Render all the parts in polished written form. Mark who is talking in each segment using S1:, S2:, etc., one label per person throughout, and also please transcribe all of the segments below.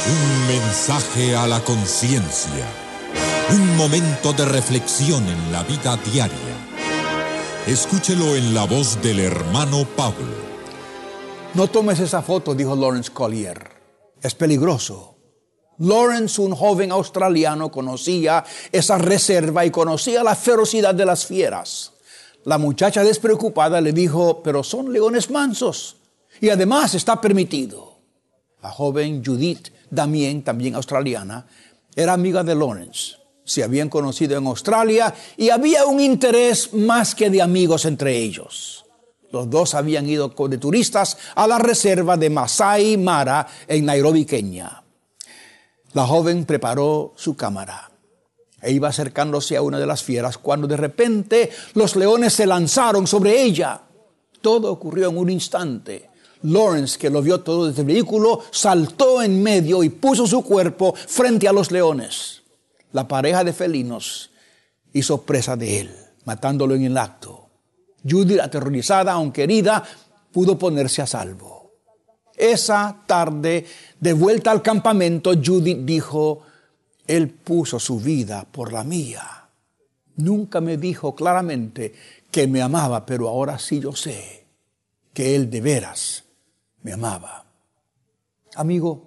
S1: Un mensaje a la conciencia. Un momento de reflexión en la vida diaria. Escúchelo en la voz del hermano Pablo.
S2: No tomes esa foto, dijo Laurence Collier. Es peligroso. Laurence, un joven australiano, conocía esa reserva y conocía la ferocidad de las fieras. La muchacha despreocupada le dijo, pero son leones mansos y además está permitido. La joven Judith Damien, también australiana, era amiga de Laurence. Se habían conocido en Australia y había un interés más que de amigos entre ellos. Los dos habían ido de turistas a la reserva de Masai Mara en Nairobi, Kenia. La joven preparó su cámara e iba acercándose a una de las fieras cuando de repente los leones se lanzaron sobre ella. Todo ocurrió en un instante. Laurence, que lo vio todo desde el vehículo, saltó en medio y puso su cuerpo frente a los leones. La pareja de felinos hizo presa de él, matándolo en el acto. Judith, aterrorizada, aunque herida, pudo ponerse a salvo. Esa tarde, de vuelta al campamento, Judith dijo, él puso su vida por la mía. Nunca me dijo claramente que me amaba, pero ahora sí yo sé que él de veras me amaba. Amigo,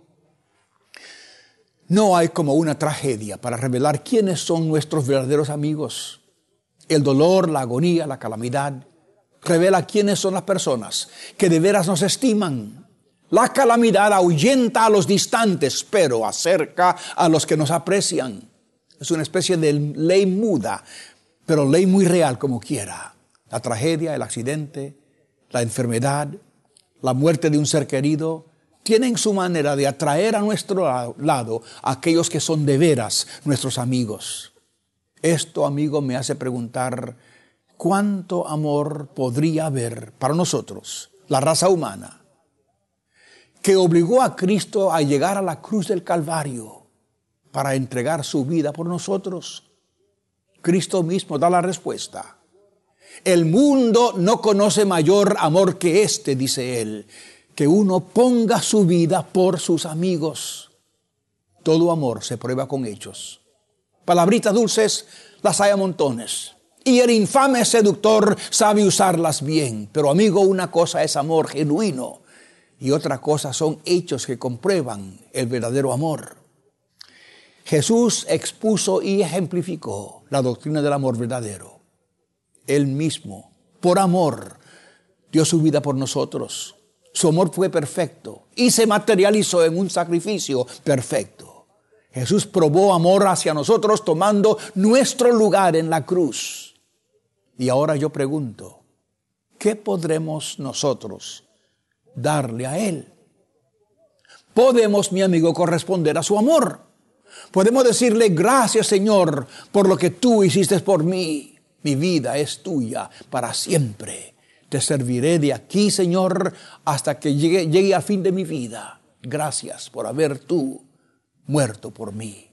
S2: no hay como una tragedia para revelar quiénes son nuestros verdaderos amigos. El dolor, la agonía, la calamidad revela quiénes son las personas que de veras nos estiman. La calamidad ahuyenta a los distantes, pero acerca a los que nos aprecian. Es una especie de ley muda, pero ley muy real como quiera. La tragedia, el accidente, la enfermedad, la muerte de un ser querido, tienen su manera de atraer a nuestro lado a aquellos que son de veras nuestros amigos. Esto, amigo, me hace preguntar, ¿cuánto amor podría haber para nosotros, la raza humana, que obligó a Cristo a llegar a la cruz del Calvario para entregar su vida por nosotros? Cristo mismo da la respuesta. El mundo no conoce mayor amor que este, dice él, que uno ponga su vida por sus amigos. Todo amor se prueba con hechos. Palabritas dulces las hay a montones. Y el infame seductor sabe usarlas bien. Pero amigo, una cosa es amor genuino y otra cosa son hechos que comprueban el verdadero amor. Jesús expuso y ejemplificó la doctrina del amor verdadero. Él mismo, por amor, dio su vida por nosotros. Su amor fue perfecto y se materializó en un sacrificio perfecto. Jesús probó amor hacia nosotros tomando nuestro lugar en la cruz. Y ahora yo pregunto, ¿qué podremos nosotros darle a Él? Podemos, mi amigo, corresponder a su amor. Podemos decirle, gracias Señor por lo que tú hiciste por mí. Mi vida es tuya para siempre. Te serviré de aquí, Señor, hasta que llegue al fin de mi vida. Gracias por haber tú muerto por mí.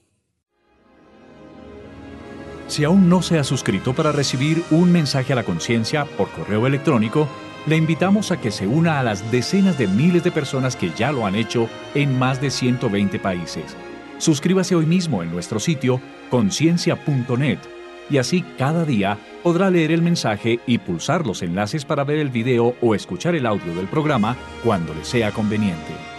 S3: Si aún no se ha suscrito para recibir un mensaje a la conciencia por correo electrónico, le invitamos a que se una a las decenas de miles de personas que ya lo han hecho en más de 120 países. Suscríbase hoy mismo en nuestro sitio conciencia.net. Y así cada día podrá leer el mensaje y pulsar los enlaces para ver el video o escuchar el audio del programa cuando le sea conveniente.